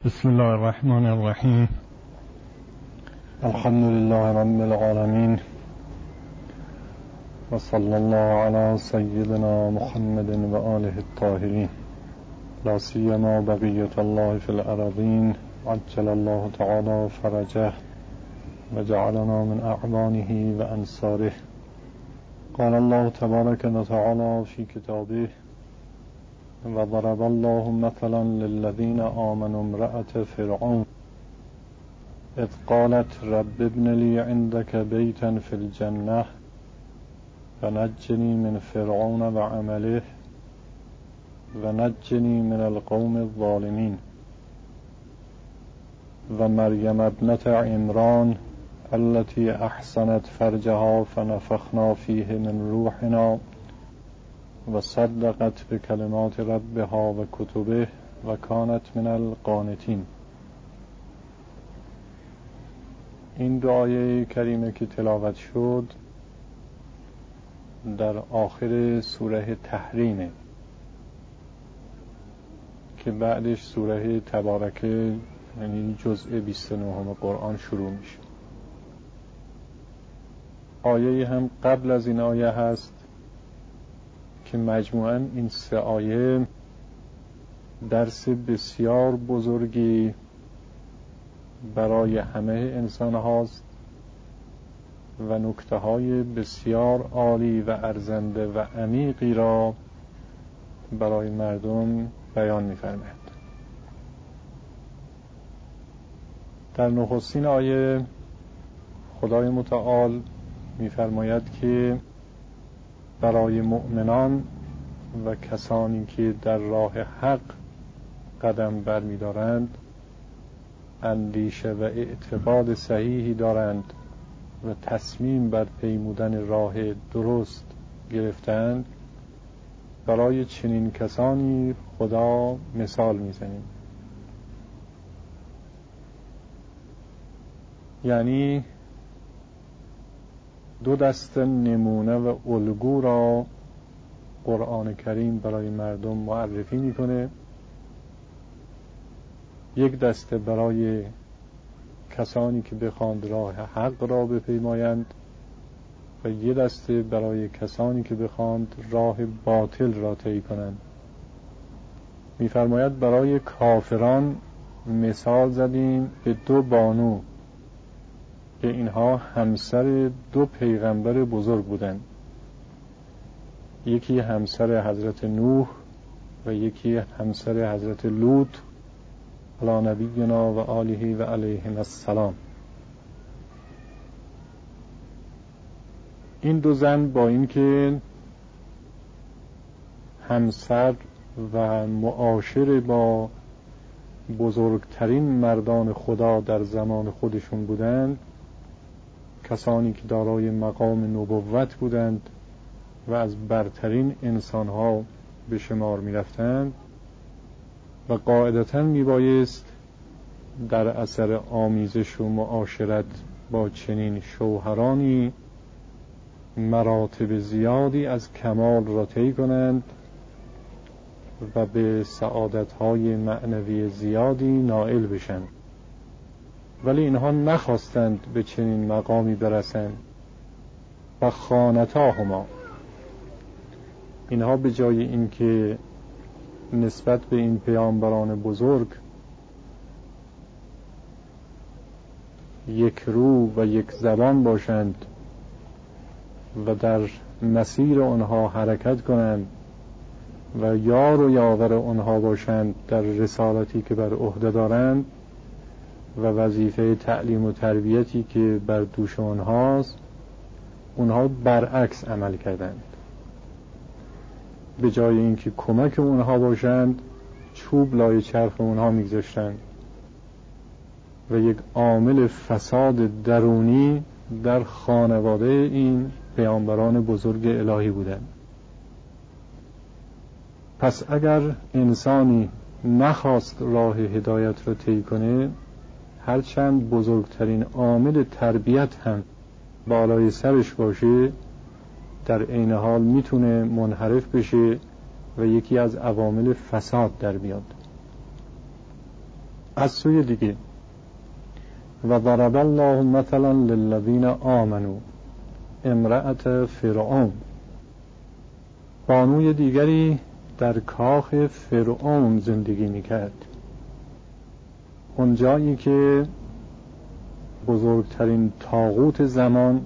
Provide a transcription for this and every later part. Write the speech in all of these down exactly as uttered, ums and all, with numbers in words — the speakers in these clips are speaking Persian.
بسم الله الرحمن الرحیم. الحمد لله رب العالمین و صلی الله علی سیدنا محمد و آله الطاهرین، لا سیما بقیة الله فی الارضین، عجل الله تعالی فرجه و جعلنا من اعوانه و انصاره. قال الله تبارک و تعالی فی کتابه: و ضرب الله مثلا للذین آمنوا امرأة فرعون اذ قالت رب ابن لی عندك بیتا فی الجنة ونجنی من فرعون و عمله ونجنی من القوم الظالمین. و مریم ابنة عمران التي احسنت فرجها فنفخنا فیه من روحنا و صدقت بکلمات ربها و کتبه و کانت من القانتین. این دو آیه کریمه که تلاوت شد در آخر سوره تحریمه که بعدش سوره تبارکه، یعنی جزء بیست و نه قرآن شروع میشه. آیه هم قبل از این آیه هست که مجموعاً این سه آیه درس بسیار بزرگی برای همه انسان هاست و نکته های بسیار عالی و ارزنده و عمیقی را برای مردم بیان می‌فرماید. در نخستین آیه خدای متعال می‌فرماید که برای مؤمنان و کسانی که در راه حق قدم برمی‌دارند، اندیشه و اعتقاد صحیحی دارند و تصمیم بر پیمودن راه درست گرفتند، برای چنین کسانی خدا مثال می‌زنیم. یعنی دو دسته نمونه و الگو را قرآن کریم برای مردم معرفی میکنه. یک دسته برای کسانی که بخواند راه حق را بپیمایند و یک دسته برای کسانی که بخواند راه باطل را طی کنند. می‌فرماید برای کافران مثال زدیم به دو بانو که اینها همسر دو پیغمبر بزرگ بودند. یکی همسر حضرت نوح و یکی همسر حضرت لوط علی نبینا و آله و علیهم السلام. این دو زن با اینکه همسر و معاشر با بزرگترین مردان خدا در زمان خودشون بودند، کسانی که دارای مقام نبوت بودند و از برترین انسانها به شمار می رفتند و قاعدتاً می بایست در اثر آمیزش و معاشرت با چنین شوهرانی مراتب زیادی از کمال را طی کنند و به سعادت‌های معنوی زیادی نائل بشند. ولی اینها نخواستند به چنین مقامی برسند و خانتاهما، اینها به جای اینکه نسبت به این پیامبران بزرگ یک رو و یک زبان باشند و در مسیر آنها حرکت کنند و یار و یاور آنها باشند در رسالتی که بر عهده دارند و وظیفه تعلیم و تربیتی که بر دوش آنهاست، اونها برعکس عمل کردند. به جای اینکه کمک اونها باشند، چوب لای چرخ اونها میگذاشتند و یک عامل فساد درونی در خانواده این پیامبران بزرگ الهی بودند. پس اگر انسانی نخواست راه هدایت را طی کنه، هرچند بزرگترین عامل تربیت هم بالای سرش باشه، در عین حال میتونه منحرف بشه و یکی از عوامل فساد در بیاد. از سوی دیگه و ضرب الله مثلا للذین آمنوا امرأة فرعون، بانوی دیگری در کاخ فرعون زندگی میکرد، اونجایی که بزرگترین طاغوت زمان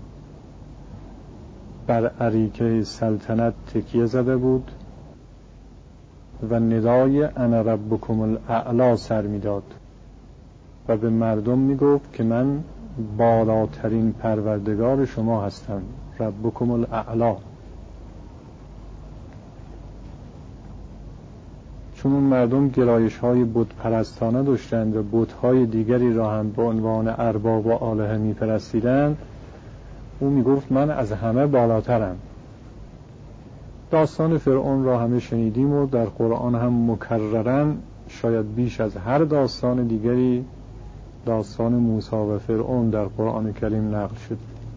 بر اریکه سلطنت تکیه زده بود و ندای انا ربکم الاعلی سر میداد و به مردم میگفت که من بالاترین پروردگار شما هستم، ربکم الاعلی. چون اون مردم گرایش های بت پرستانه داشتند و بت های دیگری را هم به عنوان ارباب و آلهه می پرستیدند، او می گفت من از همه بالاترم. داستان فرعون را همه شنیدیم و در قرآن هم مکررن، شاید بیش از هر داستان دیگری، داستان موسی و فرعون در قرآن کریم نقل شد.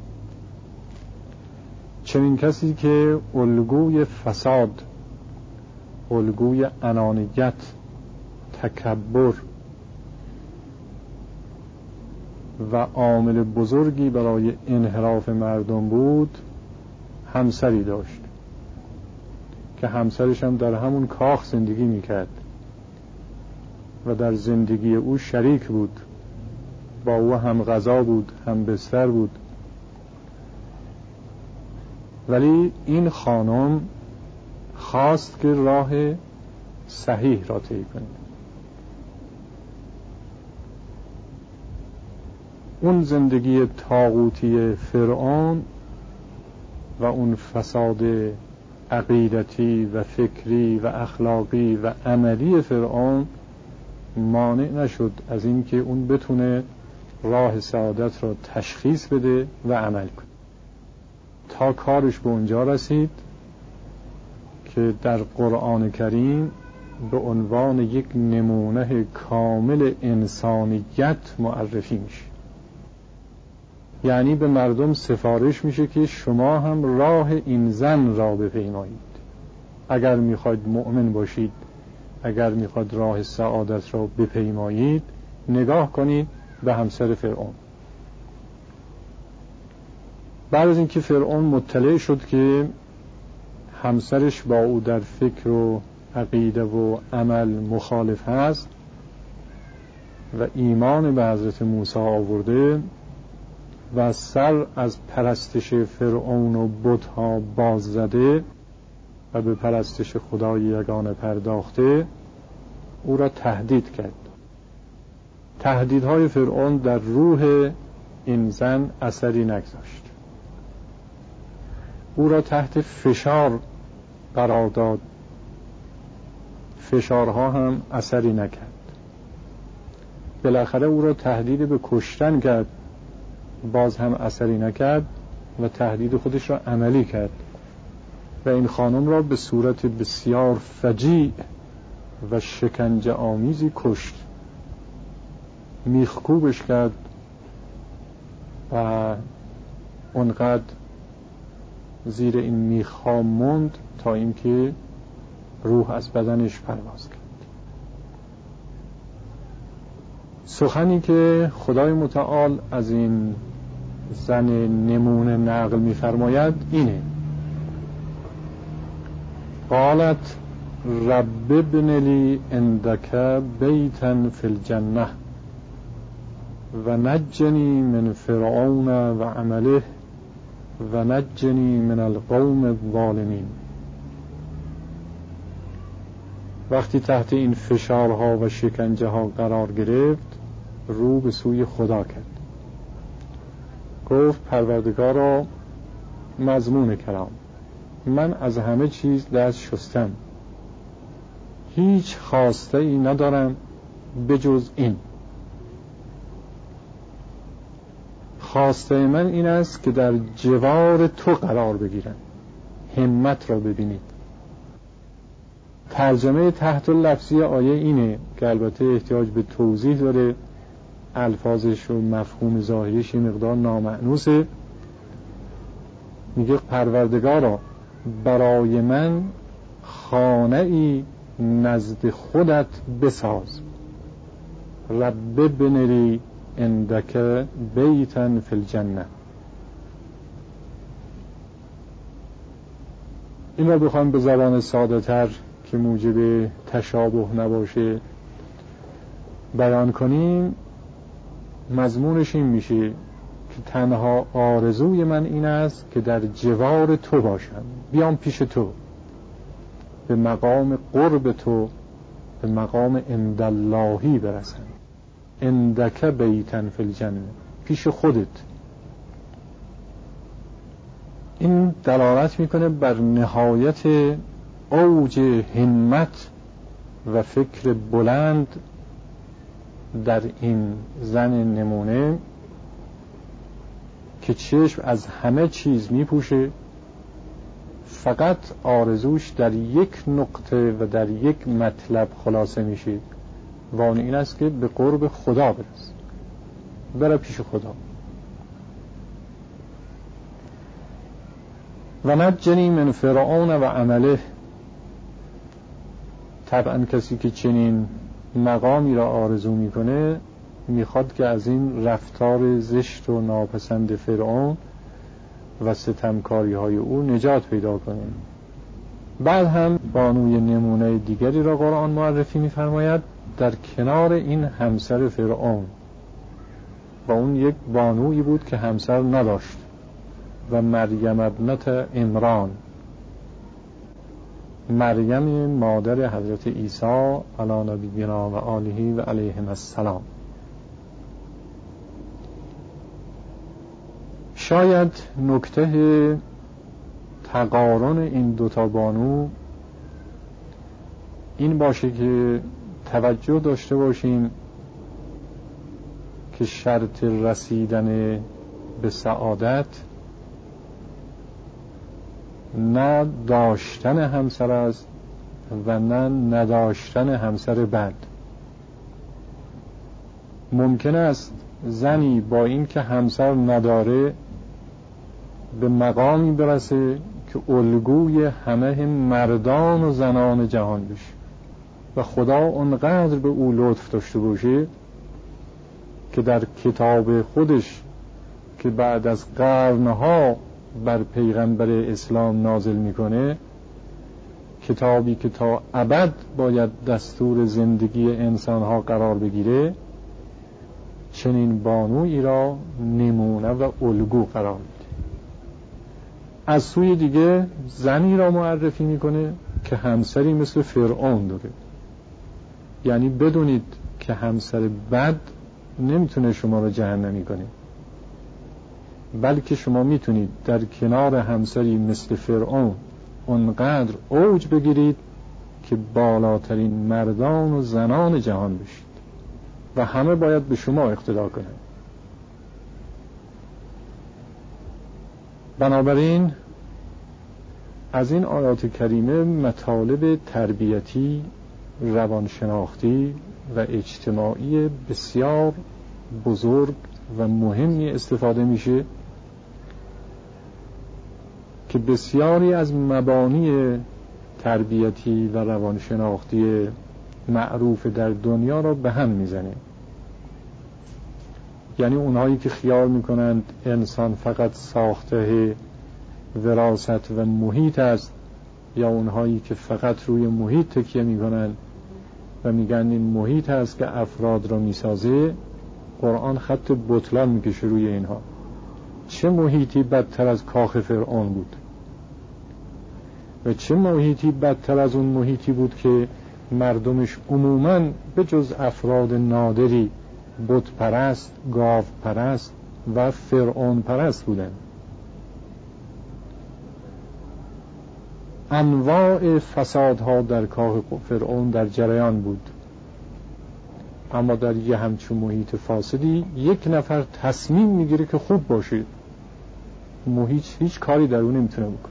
چنین کسی که الگوی فساد، الگوی انانیت، تکبر و عامل بزرگی برای انحراف مردم بود، همسری داشت که همسرش هم در همون کاخ زندگی میکرد و در زندگی او شریک بود، با او هم غذا بود، هم بستر بود. ولی این خانم خواست که راه صحیح را طی کنه. اون زندگی طاغوتی فرعون و اون فساد عقیدتی و فکری و اخلاقی و عملی فرعون مانع نشد از این که اون بتونه راه سعادت را تشخیص بده و عمل کنه، تا کارش به اونجا رسید که در قرآن کریم به عنوان یک نمونه کامل انسانیت معرفی میشه. یعنی به مردم سفارش میشه که شما هم راه این زن را بپیمایید. اگر میخواید مؤمن باشید، اگر میخواید راه سعادت را بپیمایید، نگاه کنید به همسر فرعون. بعد از اینکه فرعون مطلع شد که همسرش با او در فکر و عقیده و عمل مخالف هست و ایمان به حضرت موسی آورده و سر از پرستش فرعون و بت‌ها باز زده و به پرستش خدای یگانه پرداخته، او را تهدید کرد. تهدیدهای فرعون در روح این زن اثری نگذاشت، او را تحت فشار قرار داد، فشارها هم اثری نکرد. بالاخره او را تهدید به کشتن کرد، باز هم اثری نکرد و تهدید خودش را عملی کرد و این خانم را به صورت بسیار فجیع و شکنجه آمیزی کشت، میخکوبش کرد و اونقدر زیر این میخها موند تا اینکه روح از بدنش پرواز کرد. سخنی که خدای متعال از این زن نمونه نقل می‌فرماید اینه: قالت رب ابن لی عندک بیتا فی الجنه و نجنی من فرعون و عمله و نجنی من القوم الظالمین. وقتی تحت این فشارها و شکنجه ها قرار گرفت، رو به سوی خدا کرد، گفت پروردگارا، مضمون کلام، من از همه چیز دست شستم، هیچ خواسته ای ندارم بجز این. خواسته من این است که در جوار تو قرار بگیرم. همت را ببینید. ترجمه تحت لفظی آیه اینه که البته احتیاج به توضیح داره، الفاظش و مفهوم ظاهریش یه مقدار نامعنوسه. میگه پروردگارا، برای من خانه ای نزد خودت بساز. رب ابن لی عندک بیتا فی الجنه. این را بخوام به زبان ساده تر که موجب تشابه نباشه بیان کنیم، مضمونش این میشه که تنها آرزوی من این است که در جوار تو باشم، بیام پیش تو، به مقام قرب تو، به مقام عنداللهی برسم. عندک بیتا فی الجنه، پیش خودت. این دلالت میکنه بر نهایت اوج همت و فکر بلند در این زن نمونه که چشم از همه چیز میپوشه، فقط آرزوش در یک نقطه و در یک مطلب خلاصه میشه و آن این است که به قرب خدا برسه، بره پیش خدا. و نجنی من فرعون و عمله. طبعا کسی که چنین مقامی را آرزو میکنه میخواد که از این رفتار زشت و ناپسند فرعون و ستمکاری های او نجات پیدا کنه. بعد هم بانوی نمونه دیگری را قرآن معرفی میفرماید در کنار این همسر فرعون، و اون یک بانویی بود که همسر نداشت، و مریم ابنت عمران، مریم مادر حضرت عیسی علی نبینا و آله و علیهم السلام. شاید نکته تقارن این دوتا بانو این باشه که توجه داشته باشیم که شرط رسیدن به سعادت نه داشتن همسر است و نه نداشتن همسر بد. ممکن است زنی با این که همسر نداره به مقامی برسه که الگوی همه مردان و زنان جهان بشه و خدا اونقدر به او لطف داشته باشه که در کتاب خودش که بعد از قرنها بر پیغمبر اسلام نازل میکنه، کتابی که تا ابد باید دستور زندگی انسانها قرار بگیره، چنین بانویی را نمونه و الگو قرار میده. از سوی دیگه زنی را معرفی میکنه که همسری مثل فرعون داره. یعنی بدونید که همسر بد نمیتونه شما را جهنمی کنه، بلکه شما میتونید در کنار همسری مثل فرعون اونقدر اوج بگیرید که بالاترین مردان و زنان جهان بشید و همه باید به شما اقتدا کنند. بنابراین از این آیات کریمه مطالب تربیتی، روانشناختی و اجتماعی بسیار بزرگ و مهمی استفاده میشه که بسیاری از مبانی تربیتی و روانشناختی معروف در دنیا را به هم میزنه. یعنی اونهایی که خیال میکنند انسان فقط ساخته وراثت و محیط است، یا اونهایی که فقط روی محیط تکیه میکنند و میگن این محیط است که افراد را میسازه، قرآن خط بطلان میکشه روی اینها. چه محیطی بدتر از کاخ فرعون بود و چه محیطی بدتر از اون محیطی بود که مردمش عموماً به جز افراد نادری بت پرست، گاو پرست و فرعون پرست بودن. انواع فسادها در کاخ فرعون در جریان بود، اما در یه همچون محیط فاسدی یک نفر تصمیم میگیره که خوب باشه، محیط هیچ کاری در اون نمیتونه بکنه.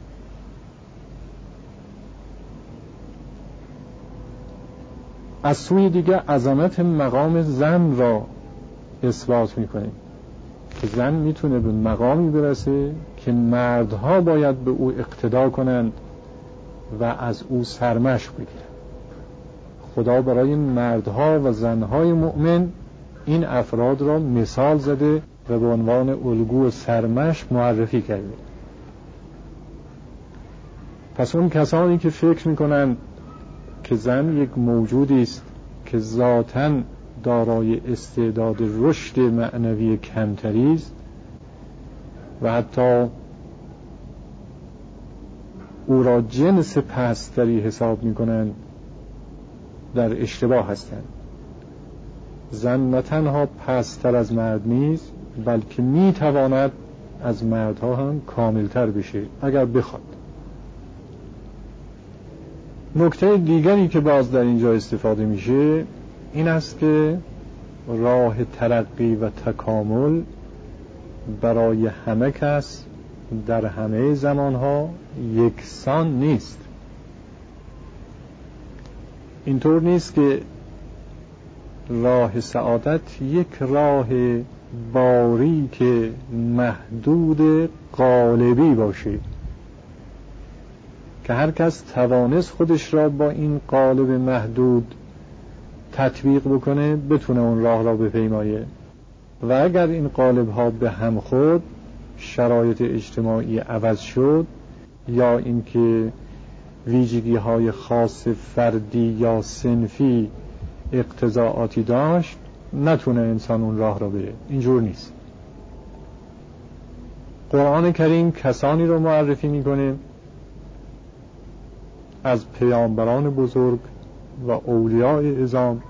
از سوی دیگه عظمت مقام زن را اثبات میکنه که زن میتونه به مقامی برسه که مردها باید به او اقتدا کنند و از او سرمشق بگیرند. خدا برای مردها و زنهای مؤمن این افراد را مثال زده و به عنوان الگو و سرمشق معرفی کرده. پس اون کسانی که فکر میکنند که زن یک موجودی است که ذاتاً دارای استعداد رشد معنوی کمتری است و حتی او را جنس پستری حساب میکنند، در اشتباه هستند. زن نه تنها پستر از مرد نیست، بلکه میتواند از مردها هم کاملتر بشه اگر بخواد. نکته دیگری که باز در اینجا استفاده میشه این است که راه ترقی و تکامل برای همه کس در همه زمانها یکسان نیست. اینطور نیست که راه سعادت یک راه باریک محدود قالبی باشه که هر کس توانست خودش را با این قالب محدود تطبیق بکنه بتونه اون راه را بپیمایه. و اگر این قالب ها به هم خود، شرایط اجتماعی عوض شد یا اینکه ویژگی های خاص فردی یا صنفی اقتضاعاتی داشت، نتونه انسان اون راه را بره. اینجور نیست. قرآن کریم کسانی رو معرفی میکنه از پیامبران بزرگ و اولیاء عظام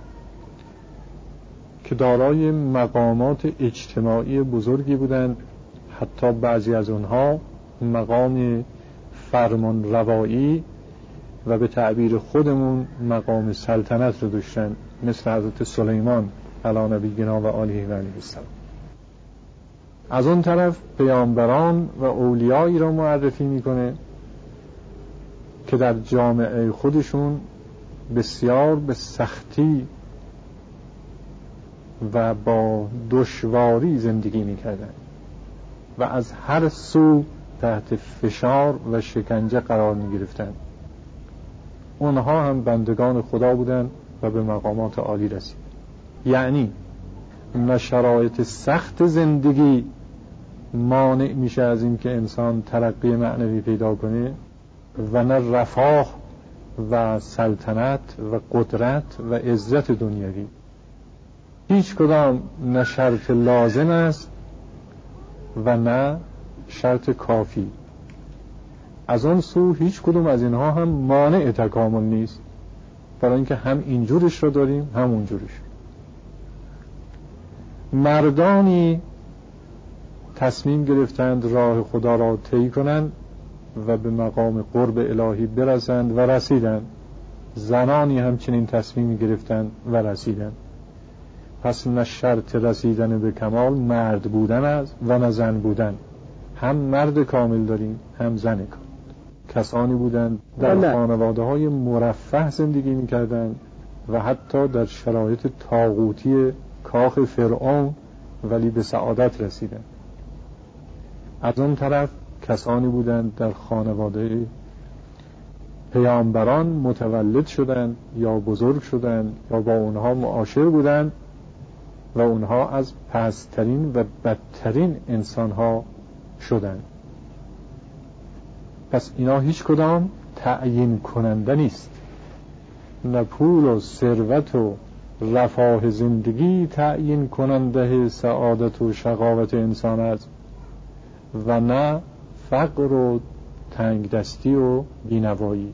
که دارای مقامات اجتماعی بزرگی بودند، حتی بعضی از اونها مقام فرمان روایی و به تعبیر خودمون مقام سلطنت رو داشتن، مثل حضرت سلیمان علی نبینا و آله و علیه السلام. از اون طرف پیامبران و اولیایی را معرفی میکنه که در جامعه خودشون بسیار به سختی و با دشواری زندگی میکردن و از هر سو تحت فشار و شکنجه قرار میگرفتن. اونها هم بندگان خدا بودن و به مقامات عالی رسید. یعنی نه شرایط سخت زندگی مانع میشه از این که انسان ترقی معنوی پیدا کنه و نه رفاه و سلطنت و قدرت و عزت دنیوی. هیچ کدام نه شرط لازم است و نه شرط کافی. از اون سو هیچ کدوم از اینها هم مانع تکامل نیست، برای اینکه هم اینجورش رو داریم هم اونجورش. مردانی تصمیم گرفتند راه خدا را طی کنند و به مقام قرب الهی برسند و رسیدند. زنانی همچنین تصمیم گرفتند و رسیدند. پس نه شرط رسیدن به کمال مرد بودن است و نه زن بودن. هم مرد کامل داریم هم زن کامل. کسانی بودند در خانواده های مرفه زندگی می‌کردند و حتی در شرایط طاغوتی کاخ فرعون ولی به سعادت رسیدند. از اون طرف کسانی بودند در خانواده پیامبران متولد شدند یا بزرگ شدند یا با اونها معاشر بودند و اونها از پسترین و بدترین انسانها شدند. پس اینا هیچ کدام تعیین کننده نیست. نه پول و ثروت و رفاه زندگی تعیین کننده سعادت و شقاوت انسان است و نه فقر و تنگ دستی و بینوایی.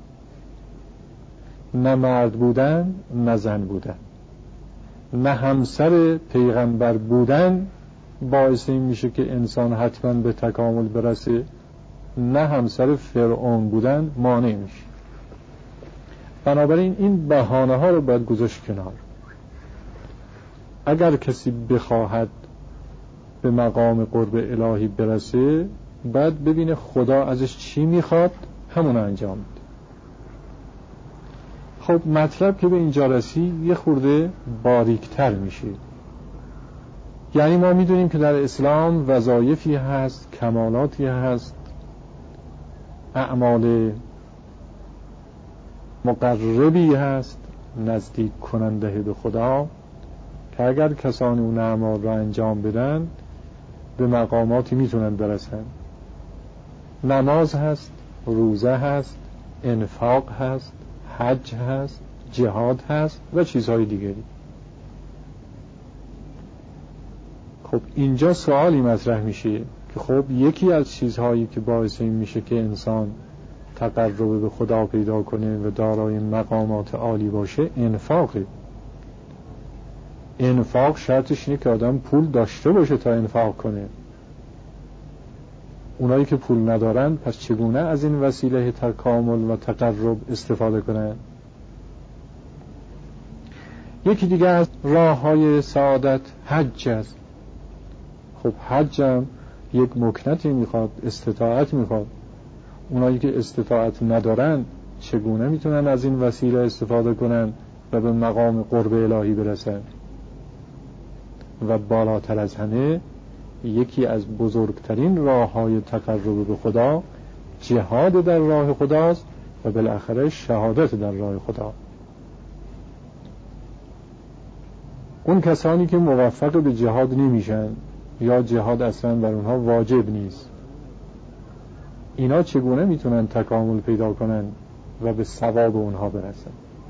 نه مرد بودن نه زن بودن، نه همسر پیغمبر بودن باعث این میشه که انسان حتما به تکامل برسه، نه همسر فرعون بودن مانع میشه. بنابراین این بهانه ها رو باید گذاشت کنار. اگر کسی بخواهد به مقام قرب الهی برسه، باید ببینه خدا ازش چی میخواد، همون انجام بده. خب مطلب که به اینجا رسی یه خورده باریکتر میشه. یعنی ما میدونیم که در اسلام وظایفی هست، کمالاتی هست، اعمال مقربی هست نزدیک کننده به خدا که اگر کسانی اون اعمال را انجام بدن به مقاماتی میتونن برسن. نماز هست، روزه هست، انفاق هست، حج هست، جهاد هست و چیزهای دیگری. خب اینجا سوالی مطرح میشه که خب یکی از چیزهایی که باعث این میشه که انسان تقرب به خدا پیدا کنه و دارای مقامات عالی باشه انفاقه. انفاق شرطش اینه که آدم پول داشته باشه تا انفاق کنه. اونایی که پول ندارن پس چگونه از این وسیله تکامل و تقرب استفاده کنن؟ یکی دیگه از راه های سعادت حج است. خب حج هم یک مکنتی میخواد، استطاعت میخواد. اونایی که استطاعت ندارن چگونه میتونن از این وسیله استفاده کنن و به مقام قرب الهی برسن؟ و بالاتر از همه یکی از بزرگترین راه های تقرب به خدا جهاد در راه خداست و بالاخره شهادت در راه خدا. اون کسانی که موفق به جهاد نمیشن یا جهاد اصلا بر اونها واجب نیست، اینا چگونه میتونن تکامل پیدا کنن و به ثواب اونها برسن؟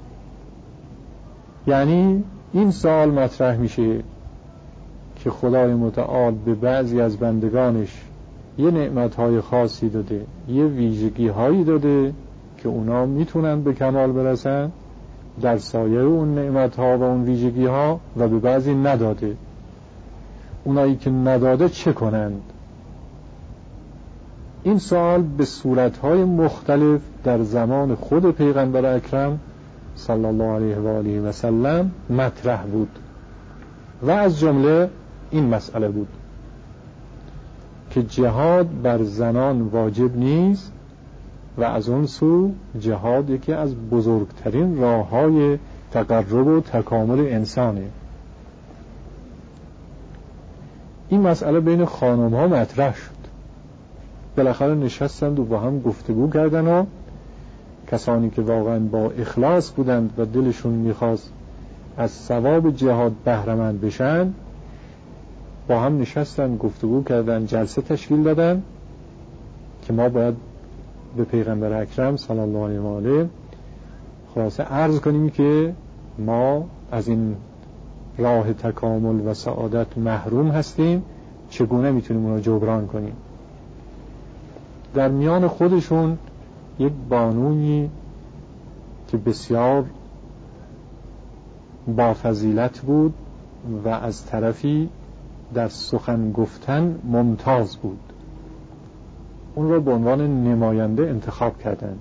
یعنی این سوال مطرح میشه که خدای متعال به بعضی از بندگانش یه نعمتهای خاصی داده، یه ویژگی هایی داده که اونا میتونن به کمال برسن، در سایر اون نعمتها و اون ویژگی ها، و به بعضی نداده. اونایی که نداده چه کنند؟ این سوال به صورتهای مختلف در زمان خود پیغمبر اکرم صلی الله علیه و آله و سلم مطرح بود و از جمله این مسئله بود که جهاد بر زنان واجب نیست و از اون سو جهاد یکی از بزرگترین راه‌های تقرب و تکامل انسانه. این مسئله بین خانم‌ها مطرح شد. بالاخره نشستند و با هم گفتگو کردن و کسانی که واقعا با اخلاص بودند و دلشون میخواست از ثواب جهاد بهره‌مند بشن با هم نشستن، گفتگو کردن، جلسه تشکیل دادن که ما باید به پیغمبر اکرم صلی الله علیه و آله خلاصه عرض کنیم که ما از این راه تکامل و سعادت محروم هستیم، چگونه میتونیم اون رو جبران کنیم. در میان خودشون یک بانویی که بسیار با فضیلت بود و از طرفی در سخن گفتن ممتاز بود، اون را به عنوان نماینده انتخاب کردند.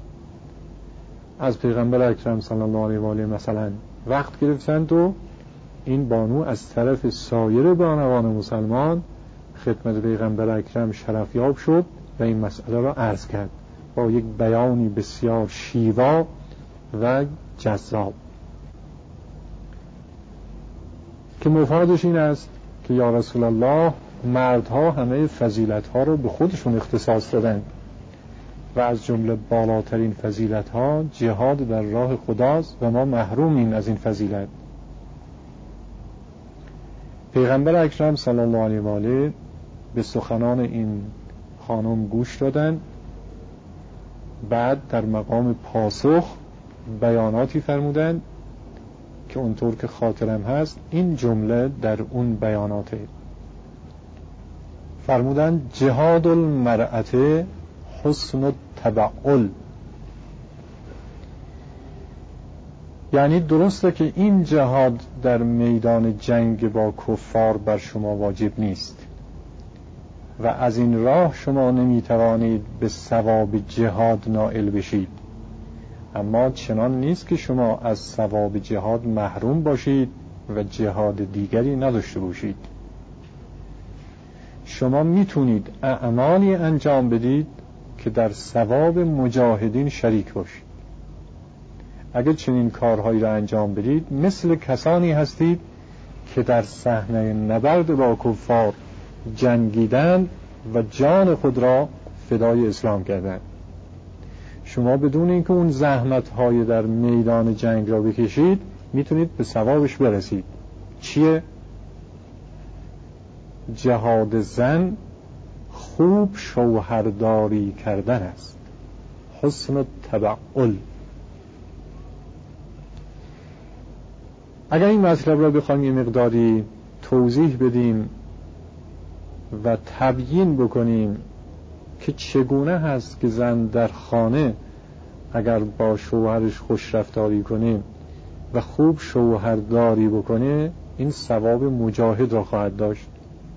از پیغمبر اکرم صلی الله علیه و آله مثلا وقت گرفتند و این بانو از طرف سایر بانوان مسلمان خدمت پیغمبر اکرم شرفیاب شد و این مسئله را عرض کرد با یک بیانی بسیار شیوا و جذاب که مفادش این است که یا رسول الله، مردها همه فضیلت‌ها رو به خودشون اختصاص دادن و از جمله بالاترین فضیلت‌ها جهاد در راه خداست و ما محرومیم از این فضیلت. پیغمبر اکرم صلی الله علیه و آله به سخنان این خانم گوش دادن، بعد در مقام پاسخ بیاناتی فرمودند که اونطور که خاطرم هست این جمله در اون بیاناته. فرمودند جهاد المرأة حسن التبعل، یعنی درسته که این جهاد در میدان جنگ با کفار بر شما واجب نیست و از این راه شما نمیتوانید به ثواب جهاد نائل بشید، اما چنان نیست که شما از ثواب جهاد محروم باشید و جهاد دیگری نداشته باشید. شما میتونید اعمالی انجام بدید که در ثواب مجاهدین شریک باشید. اگر چنین کارهایی را انجام بدید مثل کسانی هستید که در صحنه نبرد با کفار جنگیدند و جان خود را فدای اسلام کردند. شما بدون اینکه اون زحمت‌های در میدان جنگ را بکشید میتونید به ثوابش برسید. چیه؟ جهاد زن خوب شوهرداری کردن است، حسن التبعل. اگر این مطلب را بخوایم یه مقداری توضیح بدیم و تبیین بکنیم که چگونه هست که زن در خانه اگر با شوهرش خوش رفتاری کنه و خوب شوهرداری بکنه این ثواب مجاهد را خواهد داشت،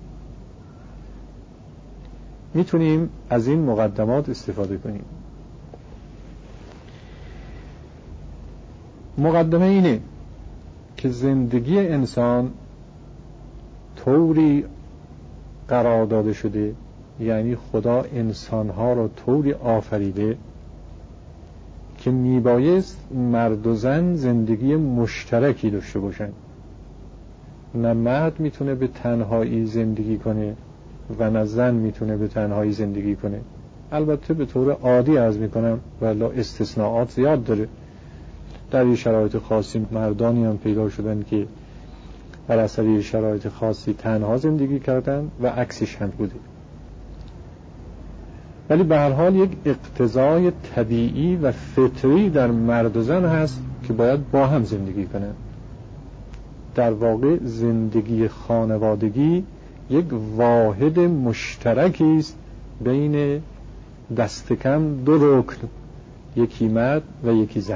میتونیم از این مقدمات استفاده کنیم. مقدمه اینه که زندگی انسان طوری قرار داده شده، یعنی خدا انسانها را طوری آفریده که میبایست مرد و زن زندگی مشترکی داشته باشند. نه مرد میتونه به تنهایی زندگی کنه و نه زن میتونه به تنهایی زندگی کنه. البته به طور عادی عرض میکنم ولی استثناءات زیاد داره. در این شرایط خاصی مردانی هم پیدا شدن که بر اثر شرایط خاصی تنها زندگی کردن و عکسش هم بوده. ولی به هر حال یک اقتضای طبیعی و فطری در مرد و زن هست که باید با هم زندگی کنند. در واقع زندگی خانوادگی یک واحد مشترکی است بین دست کم دو رکن، یکی مرد و یکی زن.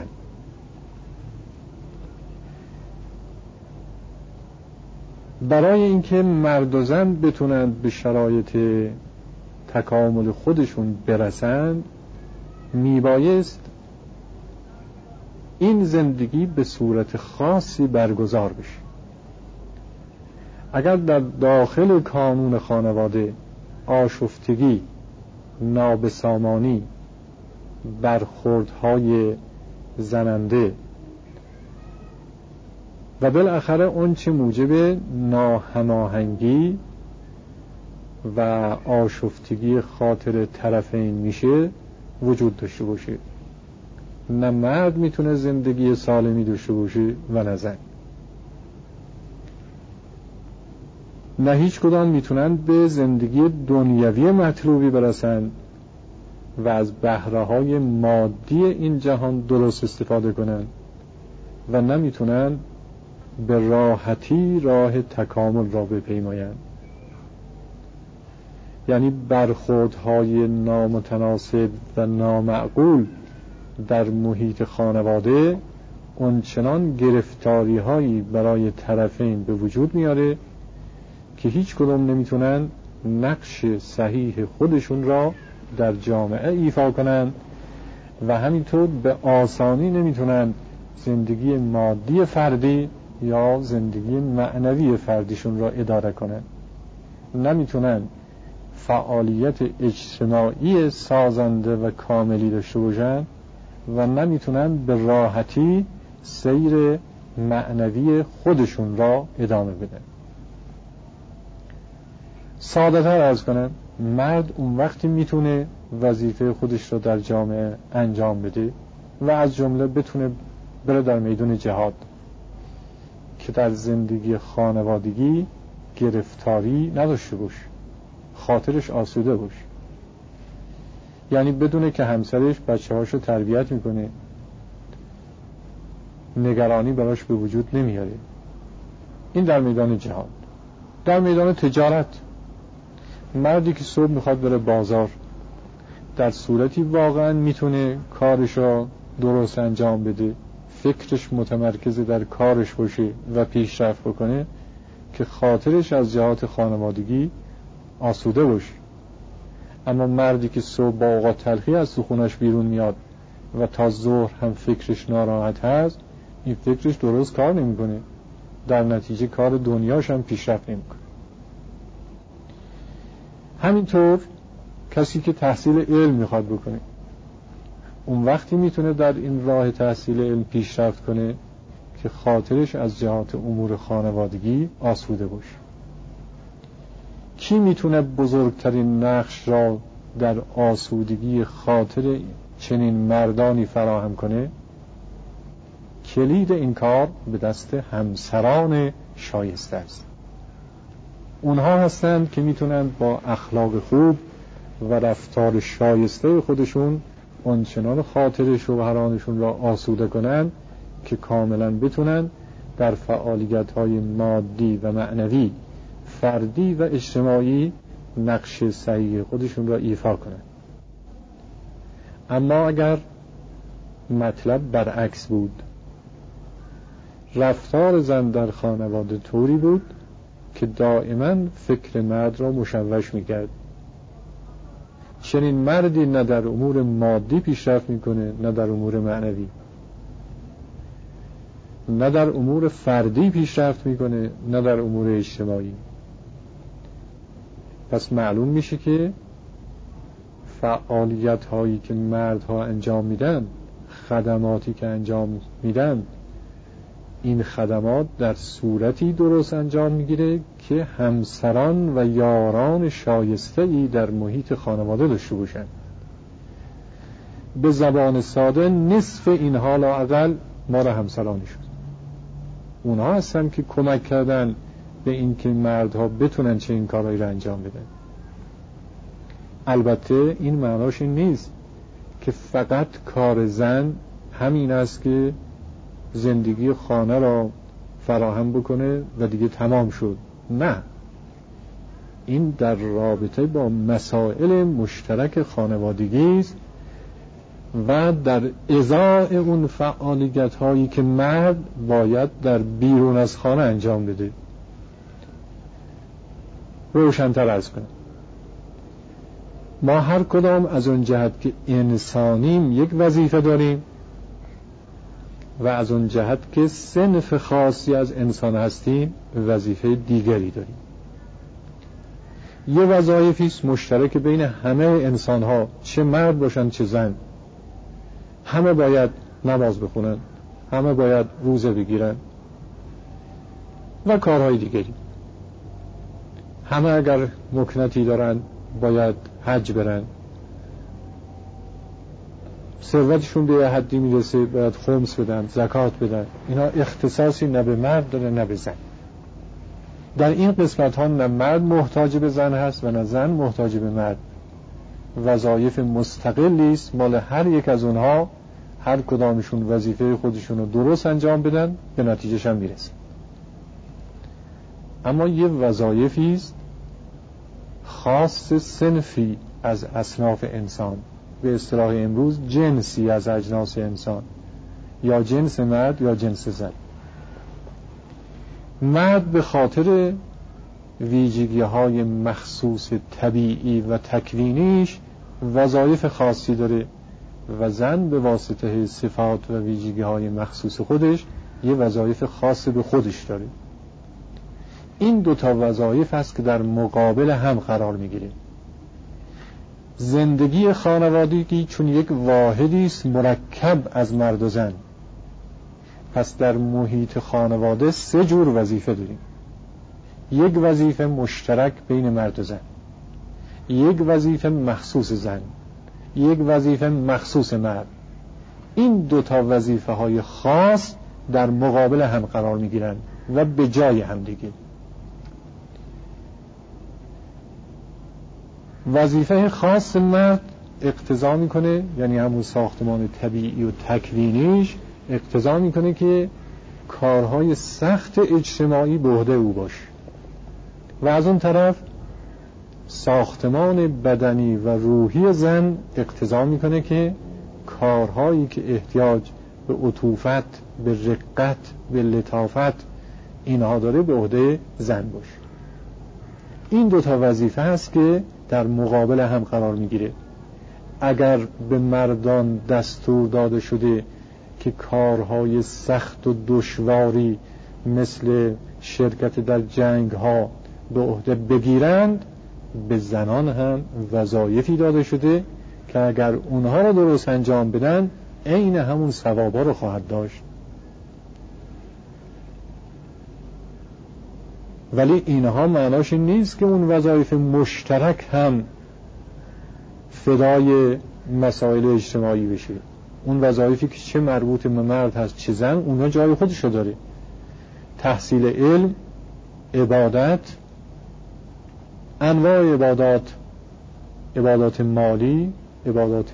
برای اینکه مرد و زن بتونند به شرایط تکامل خودشون برسند میبایست این زندگی به صورت خاصی برگزار بشه. اگر در داخل کانون خانواده آشفتگی، نابسامانی، برخوردهای زننده و بالاخره اون چه موجب ناهماهنگی و آشفتگی خاطر طرفین میشه وجود داشته باشه، نه مرد میتونه زندگی سالمی داشته باشه و نه زن. نه هیچ کدام میتونن به زندگی دنیوی مطلوبی برسن و از بهره‌های مادی این جهان درست استفاده کنن و نمیتونن به راحتی راه تکامل را بپیمایند. یعنی برخوردهای نامتناسب و نامعقول در محیط خانواده اونچنان گرفتاری هایی برای طرفین به وجود میاره که هیچ کدوم نمیتونن نقش صحیح خودشون را در جامعه ایفا کنن و همینطور به آسانی نمیتونن زندگی مادی فردی یا زندگی معنوی فردیشون را اداره کنن. نمیتونن فعالیت اجتماعی سازنده و کاملی داشته باشن و نمیتونن به راحتی سیر معنوی خودشون را ادامه بدن. ساده تر عرض کنم، مرد اون وقتی میتونه وظیفه خودش را در جامعه انجام بده و از جمله بتونه بره در میدان جهاد که در زندگی خانوادگی گرفتاری نداشته باشه، خاطرش آسوده باشه. یعنی بدونه که همسرش بچه هاشو تربیت میکنه، نگرانی براش به وجود نمیاره. این در میدان جهاد. در میدان تجارت مردی که صبح میخواد بره بازار در صورتی واقعا میتونه کارشو درست انجام بده، فکرش متمرکز در کارش باشه و پیشرفت بکنه که خاطرش از جهات خانوادگی آسوده باشه. اما مردی که صبح با اوقات تلخی از تو خونش بیرون میاد و تا ظهر هم فکرش ناراحت هست، این فکرش درست کار نمیکنه، در نتیجه کار دنیاش هم پیشرفت نمیکنه. همینطور کسی که تحصیل علم میخواد بکنه اون وقتی میتونه در این راه تحصیل علم پیشرفت کنه که خاطرش از جهات امور خانوادگی آسوده باشه. کی میتونه بزرگترین نقش را در آسودگی خاطر چنین مردانی فراهم کنه، کلید این کار به دست همسران شایسته است. اونها هستند که میتونند با اخلاق خوب و رفتار شایسته خودشون آنچنان خاطر شوهرانشون را آسوده کنند که کاملا بتونن در فعالیت‌های مادی و معنوی، فردی و اجتماعی نقش صحیح خودشون را ایفا کنند. اما اگر مطلب برعکس بود، رفتار زن در خانواده طوری بود که دائما فکر مرد را مشوش می‌کرد، چنین مردی نه در امور مادی پیشرفت میکنه، نه در امور معنوی، نه در امور فردی پیشرفت میکنه، نه در امور اجتماعی. پس معلوم میشه که فعالیت هایی که مردها انجام میدن، خدماتی که انجام میدن، این خدمات در صورتی درست انجام میگیره که همسران و یاران شایسته‌ای در محیط خانواده داشته باشن. به زبان ساده نصف اینها لااقل مال همسرانشون. اونها هستن که کمک کردن به این که مردها بتونن چه این کارهایی رو انجام بدن. البته این معناش این نیست که فقط کار زن همین است که زندگی خانه را فراهم بکنه و دیگه تمام شد. نه، این در رابطه با مسائل مشترک خانوادگی است و در ازای اون فعالیت هایی که مرد باید در بیرون از خانه انجام بده. روشن‌تر عرض کنم، ما هر کدام از اون جهت که انسانیم یک وظیفه داریم و از اون جهت که صنف خاصی از انسان هستیم وظیفه دیگری داریم. یه وظایفی است مشترک بین همه انسان ها، چه مرد باشن چه زن. همه باید نماز بخونن، همه باید روزه بگیرن و کارهای دیگری. همه اگر مکنتی دارن باید حج برن، ثروتشون به حدی میرسه باید خمس بدن، زکات بدن. اینا اختصاصی نه به مرد داره نه به زن. در این قسمت ها نه مرد محتاج به زن هست و نه زن محتاج به مرد. وظایف مستقلی است مال هر یک از اونها. هر کدامشون وظیفه خودشون رو درست انجام بدن به نتیجهش هم میرسن. اما یه وظایفی است خاص صنفی از اصناف انسان، به اصطلاح امروز جنسی از اجناس انسان، یا جنس مرد یا جنس زن. مرد به خاطر ویژگی‌های مخصوص طبیعی و تکوینیش وظایف خاصی داره و زن به واسطه صفات و ویژگی‌های مخصوص خودش یه وظایف خاص به خودش داره. این دوتا وظایف هست که در مقابل هم قرار میگیره. زندگی خانوادگی چون یک واحدی است مرکب از مرد و زن، پس در محیط خانواده سه جور وظیفه داریم. یک وظیفه مشترک بین مرد و زن، یک وظیفه مخصوص زن، یک وظیفه مخصوص مرد. این دوتا وظیفه های خاص در مقابل هم قرار می گیرن و به جای هم دیگه. وظیفه خاص مرد اقتضا میکنه، یعنی همون ساختمان طبیعی و تکوینیش اقتضا میکنه که کارهای سخت اجتماعی به عهده او باشه، و از اون طرف ساختمان بدنی و روحی زن اقتضا میکنه که کارهایی که احتیاج به عطوفت، به رقت، به لطافت اینها داره به عهده زن باشه. این دوتا وظیفه هست که در مقابل هم قرار میگیره. اگر به مردان دستور داده شده که کارهای سخت و دشواری مثل شرکت در جنگ ها به عهده بگیرند، به زنان هم وظایفی داده شده که اگر اونها رو درست انجام بدن عین همون ثوابا رو خواهد داشت. ولی اینها معناش این نیست که اون وظایف مشترک هم فدای مسائل اجتماعی بشه. اون وظایفی که چه مربوط به مرد هست چه زن، اونا جای خودشو داره. تحصیل علم، عبادت، انواع عبادات، عبادات مالی، عبادات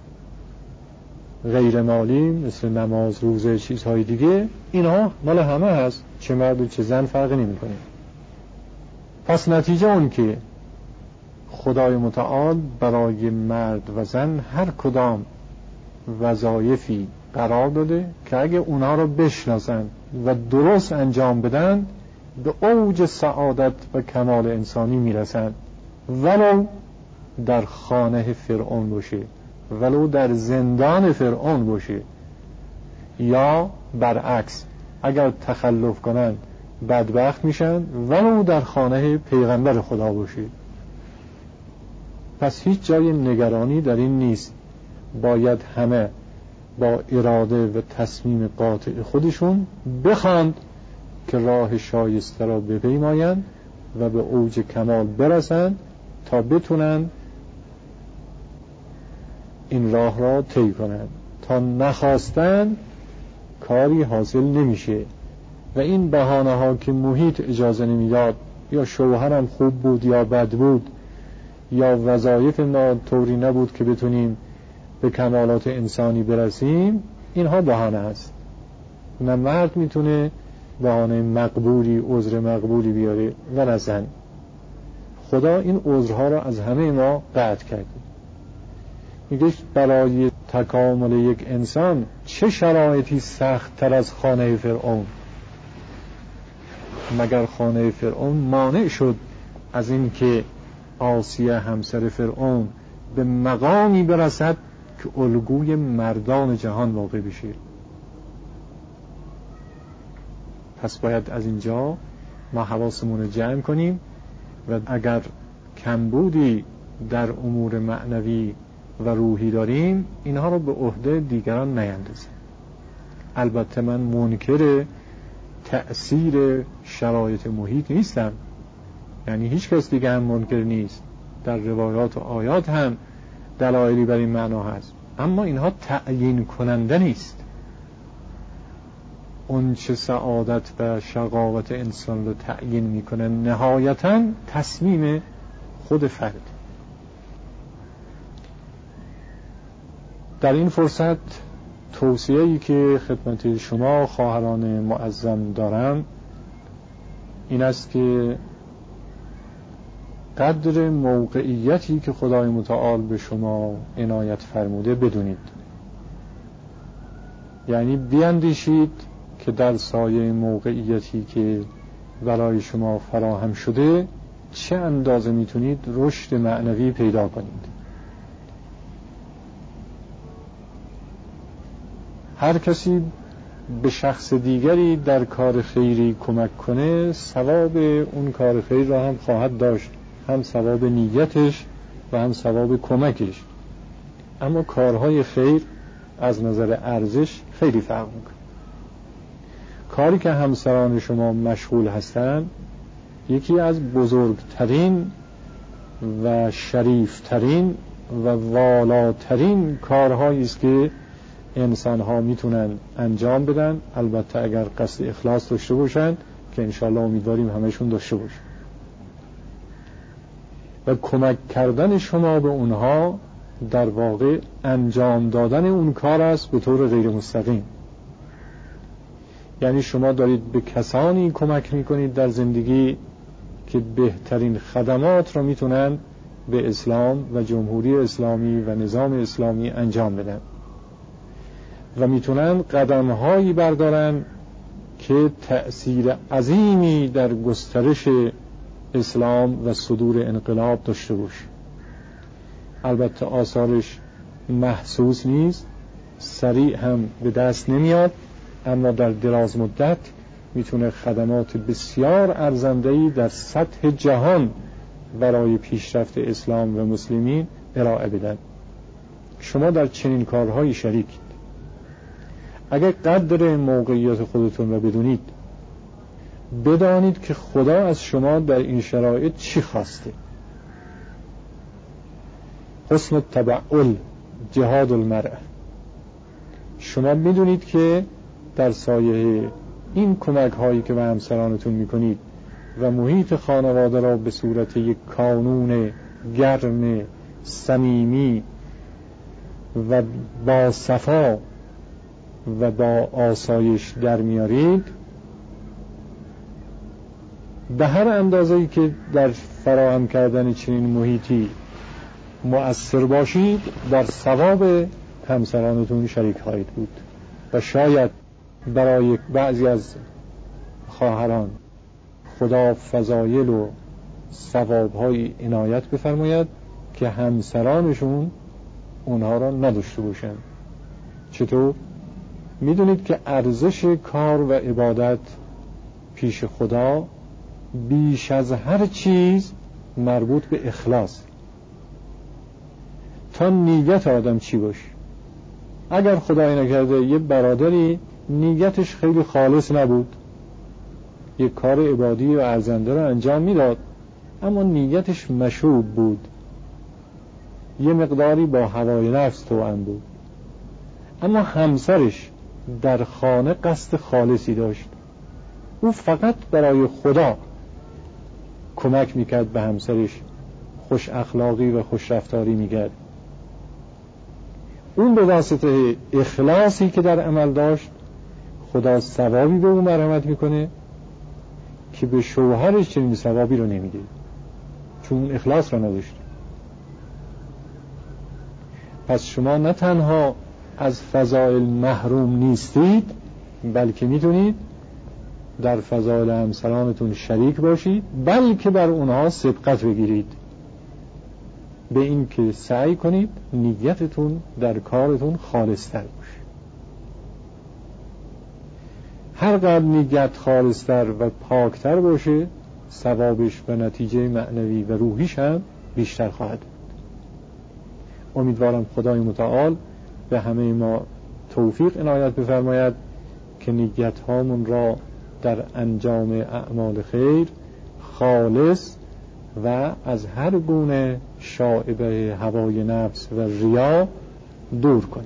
غیر مالی مثل نماز، روزه، چیزهای دیگه، اینها مال همه هست، چه مرد و چه زن فرقی نمی‌کنه. پس نتیجه اون که خدای متعال برای مرد و زن هر کدام وظایفی قرار داده که اگه اونها رو بشناسن و درست انجام بدن به اوج سعادت و کمال انسانی میرسن، ولو در خانه فرعون باشه، ولو در زندان فرعون باشه، یا برعکس اگر تخلف کنن بدبخت میشن، ولو در خانه پیغمبر خدا باشه. پس هیچ جای نگرانی در این نیست. باید همه با اراده و تصمیم قاطع خودشون بخواند که راه شایسته را بپیمایند و به اوج کمال برسند تا بتونن این راه را طی کنند. تا نخواستن کاری حاصل نمیشه و این بهانه ها که محیط اجازه نمیداد، یا شوهرم خوب بود یا بد بود، یا وظایف ما طوری نبود که بتونیم به کمالات انسانی برسیم، اینها بهانه است. نه مرد میتونه بهانه مقبولی، عذر مقبولی بیاره و نه زن. خدا این عذرها را از همه ما قطع کرده. میگه برای تکامل یک انسان چه شرایطی سخت تر از خانه فرعون؟ مگر خانه فرعون مانع شد از این که آسیه همسر فرعون به مقامی برسد که الگوی مردان جهان واقع بشه؟ پس باید از اینجا ما حواسمون رو جمع کنیم و اگر کمبودی در امور معنوی و روحی داریم، اینها رو به عهده دیگران نیندازیم. البته من منکر تأثیر شرایط محیط نیستم، یعنی هیچ کس دیگه هم منکر نیست، در روایات و آیات هم دلایلی بر این معنا هست، اما اینها تعیین کننده نیست. اون چه سعادت و شقاوت انسان رو تعیین میکنه نهایتاً تصمیم خود فرد. در این فرصت توصیه‌ای که خدمت شما خواهران معظم دارم این است که قدر موقعیتی که خدای متعال به شما عنایت فرموده بدونید. یعنی بیندیشید که در سایه موقعیتی که برای شما فراهم شده چه اندازه میتونید رشد معنوی پیدا کنید. هر کسی به شخص دیگری در کار خیری کمک کنه، ثواب اون کار خیر را هم خواهد داشت، هم ثواب نیتش و هم ثواب کمکش. اما کارهای خیر از نظر ارزش خیلی فرق میکنه. کاری که همسران شما مشغول هستند یکی از بزرگترین و شریفترین و والاترین کارهایی است که انسان ها میتونن انجام بدن، البته اگر قصد اخلاص داشته باشند که انشاءالله امیدواریم همشون داشته باشن. و کمک کردن شما به اونها در واقع انجام دادن اون کار است به طور غیر مستقیم. یعنی شما دارید به کسانی کمک میکنید در زندگی که بهترین خدمات را میتونن به اسلام و جمهوری اسلامی و نظام اسلامی انجام بدن و میتونن قدم‌هایی بردارن که تأثیر عظیمی در گسترش اسلام و صدور انقلاب داشته باشه. البته آثارش محسوس نیست، سریع هم به دست نمیاد، اما در دراز مدت میتونه خدمات بسیار ارزنده‌ای در سطح جهان برای پیشرفت اسلام و مسلمین ارائه بدن. شما در چنین کارهایی شریکید. اگر قدر موقعیت خودتون را بدونید، بدانید که خدا از شما در این شرایط چی خواسته. حسن التبعل جهاد المرء. شما میدونید که در سایه این کمک هایی که به همسرانتون میکنید و محیط خانواده را به صورت یک کانون گرم صمیمی و با صفا و با آسایش در میارید، به هر اندازه‌ای که در فراهم کردن چنین محیطی مؤثر باشید در ثواب همسرانتون شریک خواهید بود. و شاید برای بعضی از خواهران خدا فضایل و ثواب‌های عنایت بفرماید که همسرانشون اونها را نداشته باشند. چطور؟ میدونید که ارزش کار و عبادت پیش خدا بیش از هر چیز مربوط به اخلاص. تا نیت آدم چی باشه. اگر خدای نکرده یه برادری نیتش خیلی خالص نبود، یک کار عبادی و ارزنده رو انجام میداد اما نیتش مشوب بود، یه مقداری با هوای نفس توأم بود، اما همسرش در خانه قصد خالصی داشت، او فقط برای خدا کمک میکرد به همسرش، خوش اخلاقی و خوش رفتاری میکرد، اون به واسطه اخلاصی که در عمل داشت خدا ثوابی به اون مرحمت میکنه که به شوهرش چنین ثوابی رو نمیده، چون اون اخلاص رو نداشت. پس شما نه تنها از فضائل محروم نیستید، بلکه میتونید در فضائل همسرانتون شریک باشید، بلکه بر اونها سبقت بگیرید به این که سعی کنید نیتتون در کارتون خالص‌تر باشه. هر قدر نیت خالص‌تر و پاکتر باشه ثوابش و نتیجه معنوی و روحیش هم بیشتر خواهد بود. امیدوارم خدای متعال به همه ما توفیق عنایت بفرماید که نیت هامون را در انجام اعمال خیر خالص و از هر گونه شائبه هوای نفس و ریا دور کنیم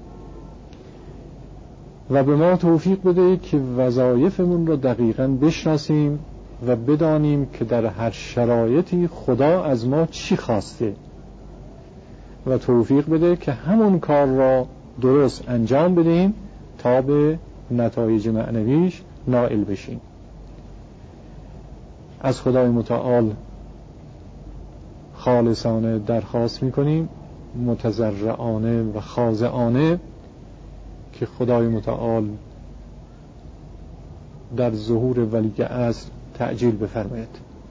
و به ما توفیق بده که وظایفمون را دقیقاً بشناسیم و بدانیم که در هر شرایطی خدا از ما چی خواسته و توفیق بده که همون کار را درست انجام بدیم تا به نتایج معنویش نائل بشیم. از خدای متعال خالصانه درخواست میکنیم، متضرعانه و خاضعانه، که خدای متعال در ظهور ولی عصر تعجیل بفرماید،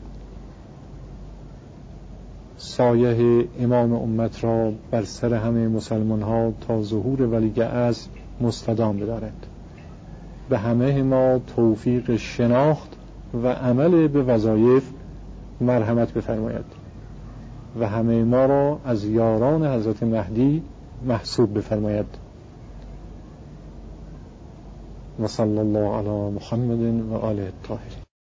سایه امام امت را بر سر همه مسلمان ها تا ظهور ولی عصر مستدام بدارد، به همه ما توفیق شناخت و عمل به وظایف مرحمت بفرماید و همه ما را از یاران حضرت مهدی محسوب بفرماید. و صلی الله علی محمد و آله الطاهرین.